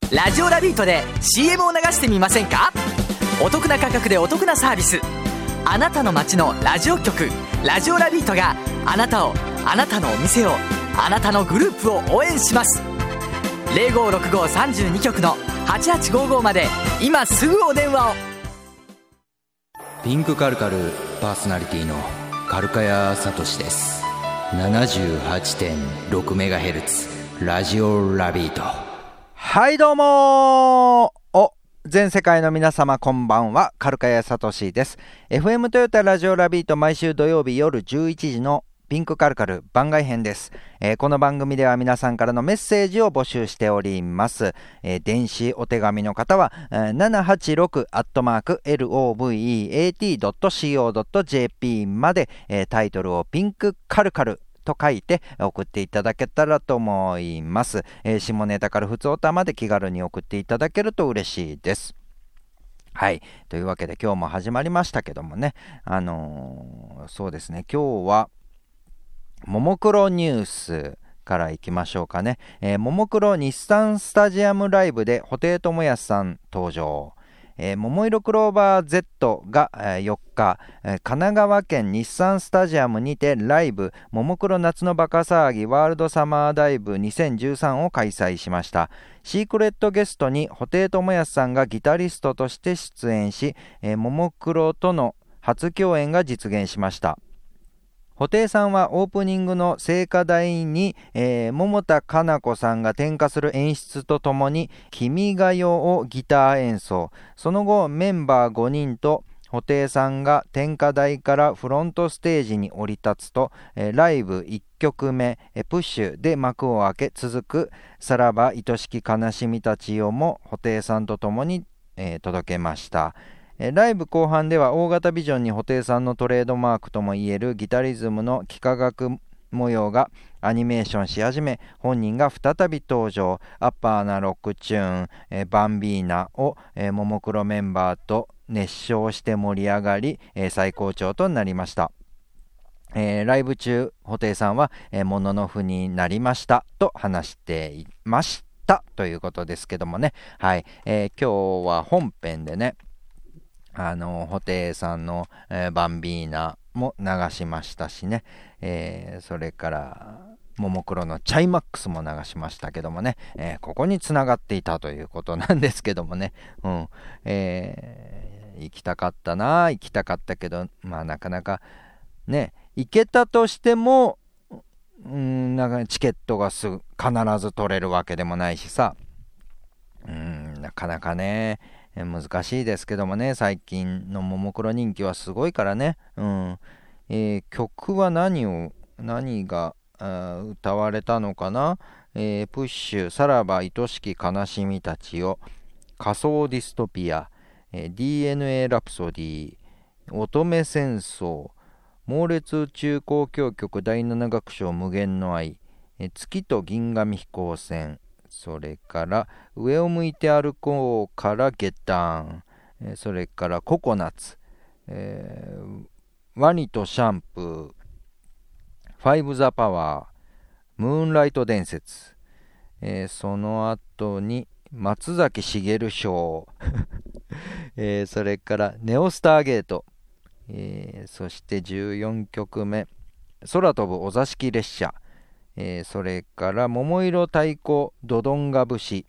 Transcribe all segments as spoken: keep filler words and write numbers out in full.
ラジオラビートで シーエム を流してみませんか？お得な価格でお得なサービス。あなたの街のラジオ局ラジオラビートがあなたを、あなたのお店を、あなたのグループを応援します。 ゼロごろくごさんにきょくのはちはちごーごーまで今すぐお電話を。 ピンクカルカルパーソナリティのカルカヤサトシです。 ななじゅうはちてんろくメガヘルツ ラジオラビート。 はいどうもー。お全世界の皆様こんばんは、カルカヤサトシです。 エフエム トヨタラジオラビート、毎週土曜日夜じゅういちじのピンクカルカル番外編です。えー、この番組では皆さんからのメッセージを募集しております。えー、電子お手紙の方は、えー、ななはちろくアットマーク ロブイエーティードットシーオードットジェーピー まで、えー、タイトルをピンクカルカルと書いて送っていただけたらと思います。えー、下ネタから普通おたまで気軽に送っていただけると嬉しいです。はい。というわけで今日も始まりましたけどもね、あのー、そうですね、今日はももクロニュースからいきましょうかね。えー、ももクロ日産スタジアムライブで布袋寅泰さん登場。えー、桃色クローバー Z が、えー、よっか、えー、神奈川県日産スタジアムにてライブももクロ夏のバカ騒ぎワールドサマーダイブにせんじゅうさんを開催しました。シークレットゲストに布袋寅泰さんがギタリストとして出演し、えー、ももクロとの初共演が実現しました。布袋さんはオープニングの聖火台に、えー、桃田かな子さんが点火する演出とともに君が代をギター演奏。その後メンバーごにんと布袋さんが点火台からフロントステージに降り立つと、えー、ライブいっきょくめ、えー、プッシュで幕を開け、続くさらば愛しき悲しみたちよも布袋さんとともに、えー、届けました。ライブ後半では大型ビジョンに布袋さんのトレードマークともいえるギタリズムの幾何学模様がアニメーションし始め、本人が再び登場。アッパーなロックチューン、えバンビーナを、えももクロメンバーと熱唱して盛り上がり、え最高潮となりました。えー、ライブ中布袋さんは、えー、もののふになりましたと話していましたということですけどもね。はい、えー、今日は本編でね、あの布袋さんの、えー、バンビーナも流しましたしね、えー、それからももクロのチャイマックスも流しましたけどもね、えー、ここにつながっていたということなんですけどもね、うんえー、行きたかったな行きたかったけど、まあなかなかね、行けたとしても、うん、なんかチケットがすぐ必ず取れるわけでもないしさ、うん、なかなかね難しいですけどもね、最近のももクロ人気はすごいからね、うんえー、曲は何を何が歌われたのかな、えー、プッシュ、さらば愛しき悲しみたちよ、仮想ディストピア、えー、ディーエヌエー ラプソディ、乙女戦争、猛烈宇宙交響曲だいなな楽章無限の愛、えー、月と銀紙飛行船、それから上を向いて歩こうからゲッターン、えー、それからココナッツ、えー、ワニとシャンプー、ファイブザパワー、ムーンライト伝説、えー、その後に松崎しげる賞、えー、それからネオスターゲート、えー、そしてじゅうよんきょくめ空飛ぶお座敷列車、えー、それから桃色太鼓ドドンガ節、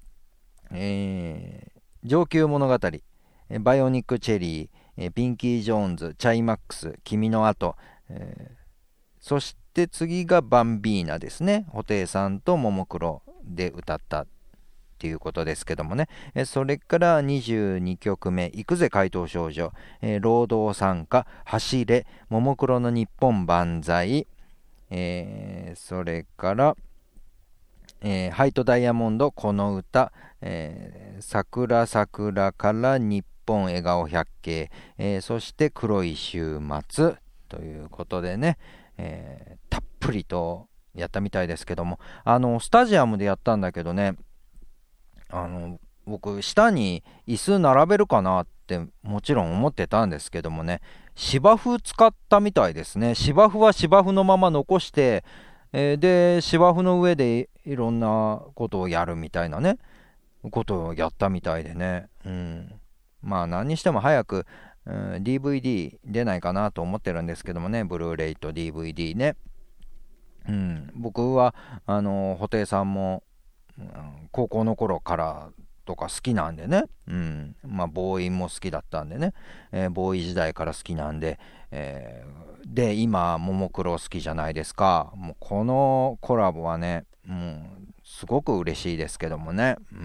えー、上級物語、バイオニックチェリー、ピンキー・ジョーンズ、チャイマックス、君の後、えー、そして次がバンビーナですね。布袋さんとももクロで歌ったっていうことですけどもね。それからにじゅうにきょくめ、行くぜ怪盗少女、えー、労働参加、走れ、ももクロの日本万歳、えー、それから、えー、ハイトダイヤモンドこの歌、えー、桜桜から日本笑顔百景、えー、そして黒い週末ということでね、えー、たっぷりとやったみたいですけども、あのスタジアムでやったんだけどね、あの僕下に椅子並べるかなってもちろん思ってたんですけどもね、芝生使ったみたいですね。芝生は芝生のまま残して、えー、で芝生の上でいろんなことをやるみたいなね。 ことをやったみたいでね、うん、まあ何にしても早く、うん、ディーブイディー 出ないかなと思ってるんですけどもね、ブルーレイと ディーブイディー ね、うん、僕はあの布袋さんも、うん、高校の頃からとか好きなんでね、うん、まあボーイも好きだったんでね、えー、ボーイ時代から好きなんで、えー、で今ももクロ好きじゃないですか。もうこのコラボはね、もうすごく嬉しいですけどもね、うん、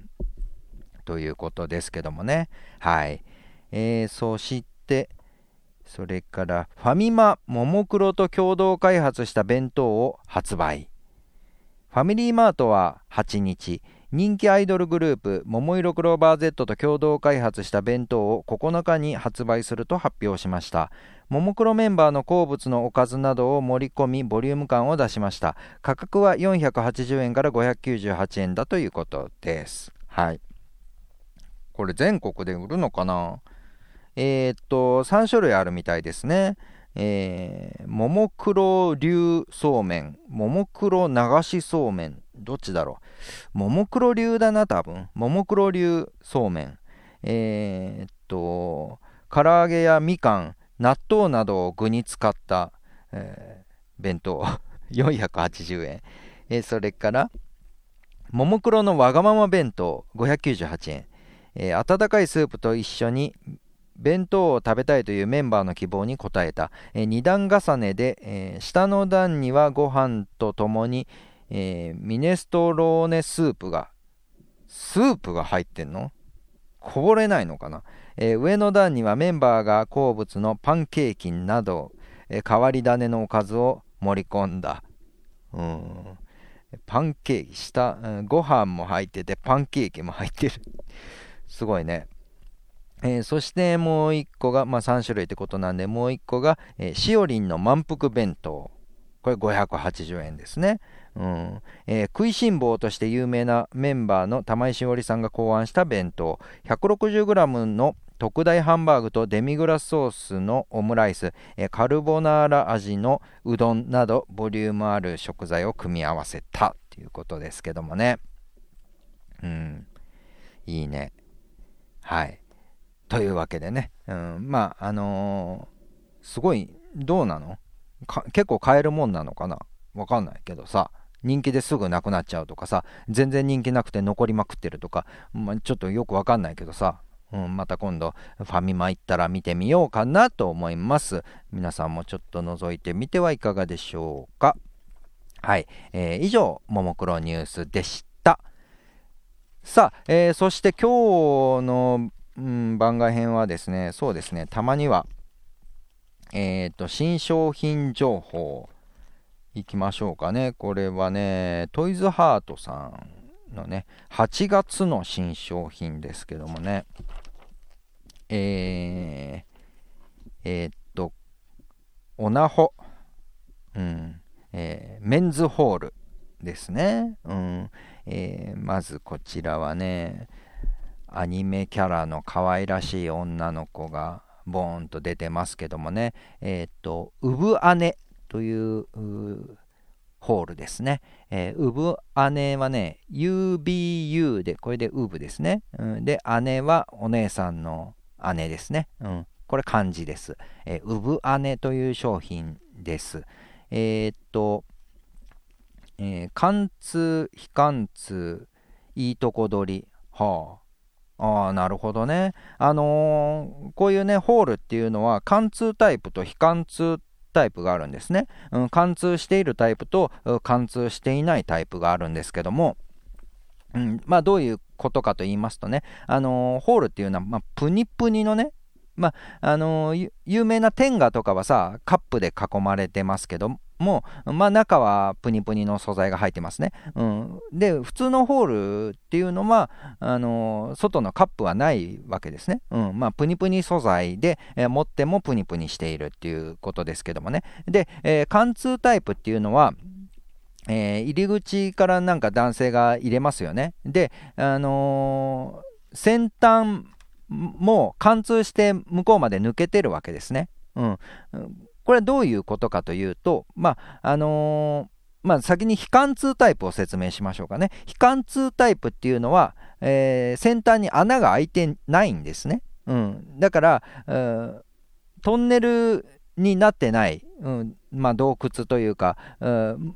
ということですけどもね、はい、えー、そしてそれからファミマももクロと共同開発した弁当を発売。ファミリーマートははちにち、人気アイドルグループももいろクローバー Z と共同開発した弁当をここのかに発売すると発表しました。ももクロメンバーの好物のおかずなどを盛り込みボリューム感を出しました。価格はよんひゃくはちじゅうえんからごひゃくきゅうじゅうはちえんだということです。はい、これ全国で売るのかな。えー、っとさんしゅるいあるみたいですね。えー、ももクロ流そうめん、ももクロ流しそうめん、どっちだろう。ももクロ流だな、多分。ももクロ流そうめん。えー、っと、唐揚げやみかん、納豆などを具に使った、えー、弁当よんひゃくはちじゅうえん。えー、それから、ももクロのわがまま弁当ごひゃくきゅうじゅうはちえん。えー、温かいスープと一緒に弁当を食べたいというメンバーの希望に応えた、えー、に段重ねで、えー、下の段にはご飯とともに、えー、ミネストローネスープがスープが入ってんの？こぼれないのかな、えー、上の段にはメンバーが好物のパンケーキなど、えー、変わり種のおかずを盛り込んだ。うーん、パンケーキ下、うん、ご飯も入っててパンケーキも入ってるすごいね。えー、そしてもういっこが、まあ、さんしゅるいってことなんで、もういっこが、えー、しおりんの満腹弁当。これごひゃくはちじゅうえんですね。うんえー、食いしん坊として有名なメンバーの玉井しおりさんが考案した弁当。ひゃくろくじゅうグラム の特大ハンバーグとデミグラスソースのオムライス、えー、カルボナーラ味のうどんなどボリュームある食材を組み合わせたということですけどもね。うん、いいね。はい。というわけでね、うん、まああのー、すごいどうなのか結構買えるもんなのかな、わかんないけどさ、人気ですぐなくなっちゃうとかさ、全然人気なくて残りまくってるとか、まあ、ちょっとよくわかんないけどさ、うん、また今度ファミマ行ったら見てみようかなと思います。皆さんもちょっと覗いてみてはいかがでしょうか。はい、えー、以上ももクロニュースでした。さあ、えー、そして今日のうん、番外編はですね、そうですね、たまには、えっと、新商品情報いきましょうかね。これはね、トイズハートさんのね、はちがつの新商品ですけどもね、えー、えー、っと、オナホ、うん、えー、メンズホールですね。うん、えー、まずこちらはね、アニメキャラの可愛らしい女の子がボーンと出てますけどもね、えっと、ウブ姉というホールですね。えー、ウブ姉はね、ユービーユー で、これでウブですね。うん、で、姉はお姉さんの姉ですね。うん、これ漢字です。えー、ウブ姉という商品です。えー、っと、えー、貫通、非貫通、いいとこ取り。はあ。ああ、なるほどね。あのーこういうね、ホールっていうのは貫通タイプと非貫通タイプがあるんですね。うん、貫通しているタイプと貫通していないタイプがあるんですけども、うん、まあどういうことかと言いますとね、あのーホールっていうのは、まあ、プニプニのね、まああのー有名なテンガとかはさ、カップで囲まれてますけども、まあ、中はプニプニの素材が入ってますね。うん、で、普通のホールっていうのはあの外のカップはないわけですね。うんまあ、プニプニ素材で、えー、持ってもプニプニしているっていうことですけどもね。で、えー、貫通タイプっていうのは、えー入り口からなんか男性が入れますよね。で、あのー先端も貫通して向こうまで抜けてるわけですね。うん、これはどういうことかというと、まああのまあ、先に非貫通タイプを説明しましょうかね。非貫通タイプっていうのは、えー、先端に穴が開いてないんですね。うん、だから、うん、トンネルになってない、うんまあ、洞窟というか、うん、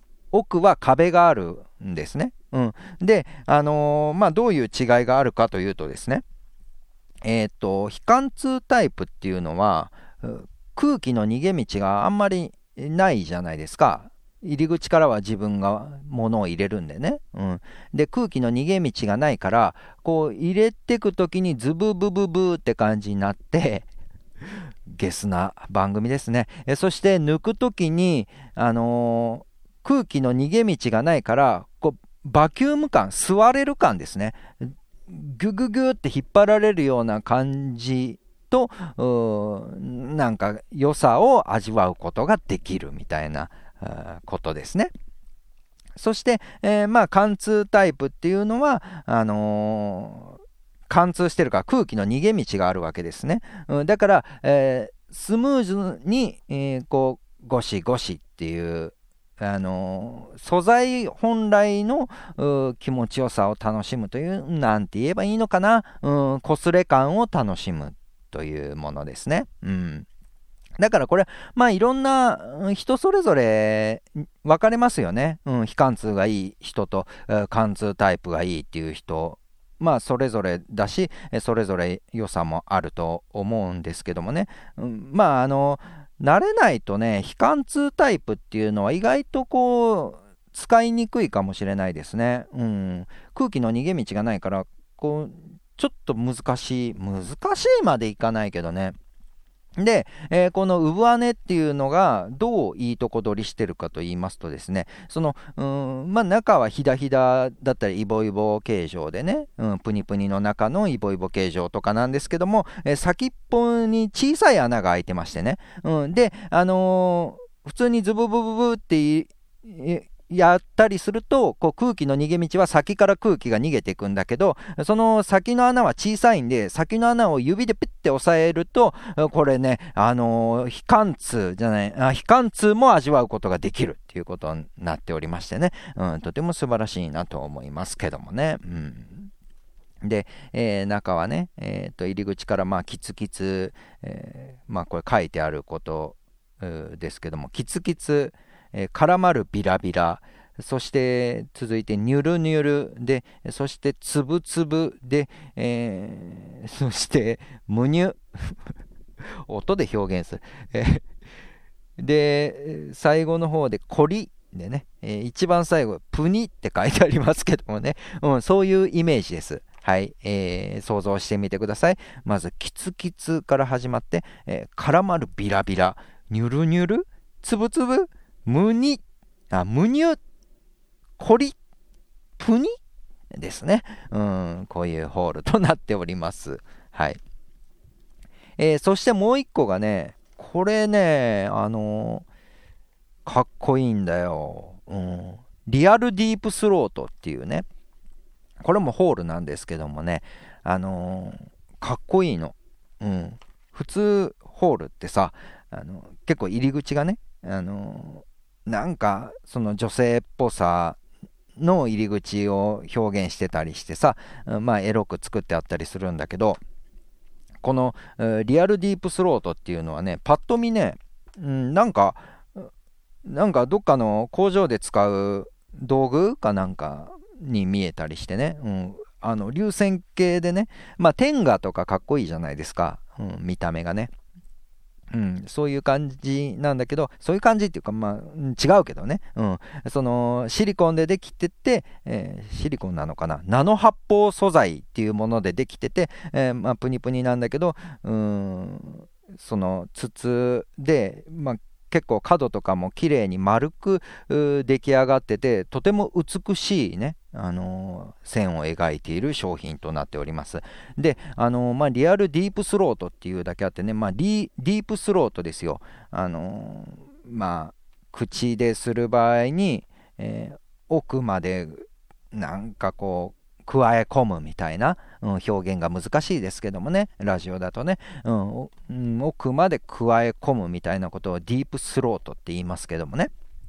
奥は壁があるんですね。うん、で、あのーまあ、どういう違いがあるかというとですね、えーと、非貫通タイプっていうのは、空気の逃げ道があんまりないじゃないですか。入り口からは自分が物を入れるんでね、うん、で空気の逃げ道がないから、こう入れてくときにズブブブブって感じになってゲスな番組ですね。えそして抜くときに、あのー、空気の逃げ道がないから、こうバキューム感、吸われる感ですね。ギュギュギュって引っ張られるような感じと、なんか良さを味わうことができるみたいなことですね。そして、えー、まあ貫通タイプっていうのはあのー、貫通してるから空気の逃げ道があるわけですね。うん、だから、えー、スムーズに、えー、こうゴシゴシっていうあのー、素材本来の気持ちよさを楽しむという、なんて言えばいいのかな、うん、擦れ感を楽しむというものですね。うん、だからこれ、まあいろんな人それぞれ分かれますよね。うん、非貫通がいい人と貫通タイプがいいっていう人、まあそれぞれだし、それぞれ良さもあると思うんですけどもね。うん、まああの慣れないとね、非貫通タイプっていうのは意外とこう使いにくいかもしれないですね。うん、空気の逃げ道がないから、こうちょっと難しい難しいまでいかないけどね。で、えー、この産姉っていうのがどういいとこ取りしてるかと言いますとですね、そのうーんまあ中はひだひだだったりイボイボ形状でね、うん、プニプニの中のイボイボ形状とかなんですけども、えー、先っぽに小さい穴が開いてましてね、うん、であのー、普通にズブブブブってやったりすると、こう空気の逃げ道は先から空気が逃げていくんだけど、その先の穴は小さいんで、先の穴を指でピッて押さえると、これね、あのー、非貫通じゃないあ非貫通も味わうことができるっていうことになっておりましてね、うん、とても素晴らしいなと思いますけどもね。うんで、えー、中はね、えー、と入り口からまあキツキツ、えー、まあこれ書いてあることですけども、キツキツえー、絡まるビラビラ、そして続いてニュルニュルで、そしてつぶつぶで、えー、そしてむにゅ音で表現する、えー、で最後の方でコリでね、えー、一番最後プニって書いてありますけどもね、うん、そういうイメージです。はい、えー、想像してみてください。まずキツキツから始まって、えー、絡まるビラビラ、ニュルニュル、つぶつぶ、むに、あ、むにゅ、こり、ぷにですね。うん、こういうホールとなっております。はい。えー、そしてもう一個がね、これね、あのー、かっこいいんだよ。うん。リアルディープスロートっていうね、これもホールなんですけどもね、あのー、かっこいいの。うん。普通、ホールってさ、あの結構入り口がね、あのー、なんかその女性っぽさの入り口を表現してたりしてさ、まあエロく作ってあったりするんだけど、この、えー、リアルディープスロートっていうのはね、パッと見ね、うん、なんかなんかどっかの工場で使う道具かなんかに見えたりしてね、うん、あの流線形でね、まあ天下とかかっこいいじゃないですか、うん、見た目がね。うん、そういう感じなんだけど、そういう感じっていうか、まあ、違うけどね、うん、そのシリコンでできてて、えー、シリコンなのかな、ナノ発泡素材っていうものでできてて、えーまあ、プニプニなんだけど、うーん、その筒で、まあ、結構角とかも綺麗に丸く出来上がってて、とても美しいね、あのー、線を描いている商品となっております。で、あのーまあ、リアルディープスロートっていうだけあってね、まあ、リディープスロートですよ。あのー、まあ口でする場合に、えー、奥までなんかこう加え込むみたいな、うん、表現が難しいですけどもね、ラジオだとね、うんうん、奥まで加え込むみたいなことをディープスロートって言いますけどもね、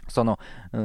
その、うん、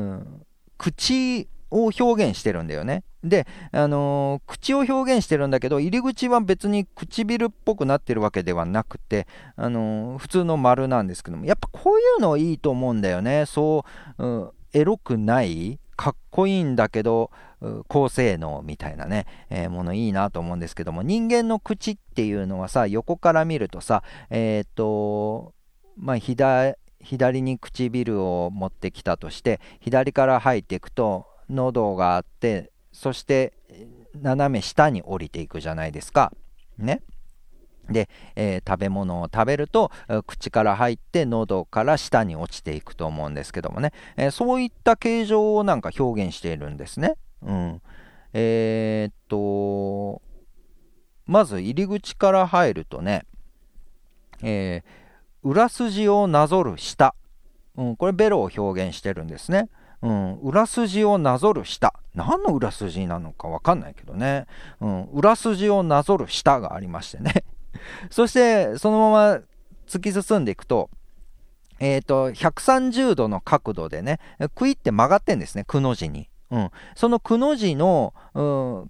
口を表現してるんだよね。で、あのー口を表現してるんだけど、入り口は別に唇っぽくなってるわけではなくて、あのー普通の丸なんですけども、やっぱこういうのいいと思うんだよね。そう、うん、エロくない、かっこいいんだけど高性能みたいなね、えーものいいなと思うんですけども、人間の口っていうのはさ、横から見るとさ、えっとまあ左左に唇を持ってきたとして、左から入っていくと喉があって、そして斜め下に降りていくじゃないですかね。で、えー食べ物を食べるとえー口から入って喉から下に落ちていくと思うんですけどもね、えーそういった形状をなんか表現しているんですね。うん、えーっとまず入り口から入るとね、えー裏筋をなぞる舌、うん、これベロを表現してるんですね。うん、裏筋をなぞる舌、何の裏筋なのかわかんないけどね、うん、裏筋をなぞる舌がありましてねそしてそのまま突き進んでいくと、えーと、ひゃくさんじゅうどの角度でね、クイって曲がってんですね、くの字に。うん、そのくの字の、うん、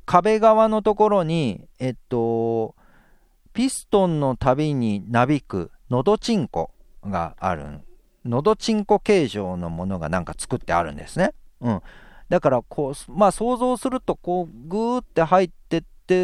壁側のところに、えっと、ピストンのたびになびくのどちんこがある。のどちんこ形状のものがなんか作ってあるんですね。うん、だからこう、まあ想像するとこうグーって入ってって、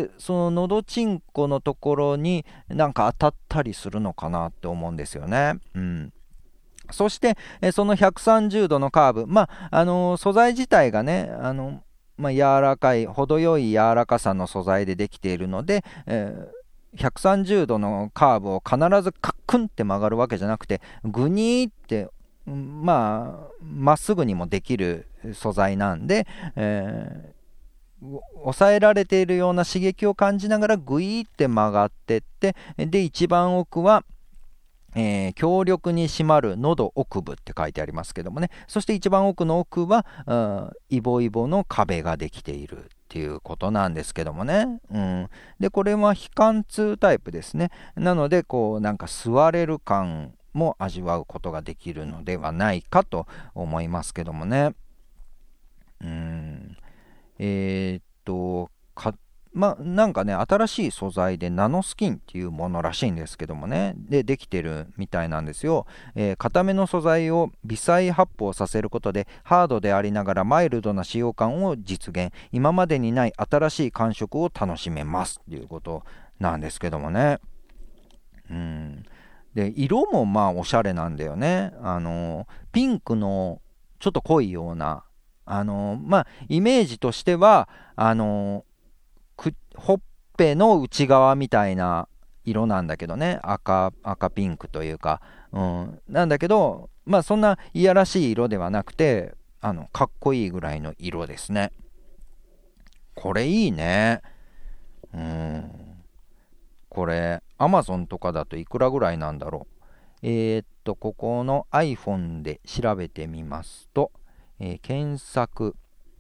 そののどちんこのところになんか当たったりするのかなって思うんですよね。うん、そしてえそのひゃくさんじゅうどのカーブ、まああのー素材自体がね、あのまあ、柔らかい、程よい柔らかさの素材でできているので、えーひゃくさんじゅうどのカーブを必ずカックンって曲がるわけじゃなくて、グニーって、うんまあまっすぐにもできる素材なんで、えー抑えられているような刺激を感じながらグイーって曲がってって、で一番奥は、えー強力に締まる喉奥部って書いてありますけどもね、そして一番奥の奥はあイボイボの壁ができているっていうことなんですけどもね、うん、でこれは非貫通タイプですね。なのでこうなんか座れる感も味わうことができるのではないかと思いますけどもね。うんえーっとかまあなんかね、新しい素材でナノスキンっていうものらしいんですけどもね、でできてるみたいなんですよ。えー硬めの素材を微細発泡させることでハードでありながらマイルドな使用感を実現、今までにない新しい感触を楽しめますっていうことなんですけどもね。うんで色もまあおしゃれなんだよね。あのピンクのちょっと濃いような、あのまあイメージとしてはあのくほっぺの内側みたいな色なんだけどね、赤赤ピンクというか、うん、なんだけど、まあそんないやらしい色ではなくて、あのかっこいいぐらいの色ですね。これいいね。うんこれ Amazon とかだといくらぐらいなんだろう。えーっとここの iPhone で調べてみますと、えー検索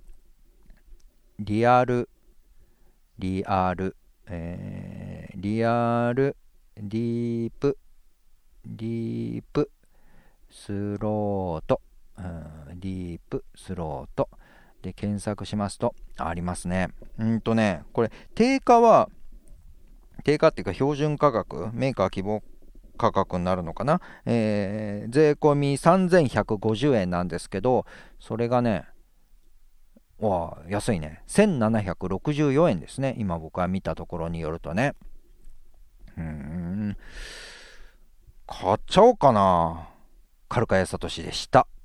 リアルリアル、えーリアルディープディープスロート、うん、ディープスロートで検索しますとありますね。うんとねこれ定価は定価っていうか標準価格、メーカー希望価格になるのかな、えー税込みさんぜんひゃくごじゅうえんなんですけど、それがね、わあ安いね、せんななひゃくろくじゅうよえんですね、今僕が見たところによるとね。うーん買っちゃおうかな。カルカヤサトシでした。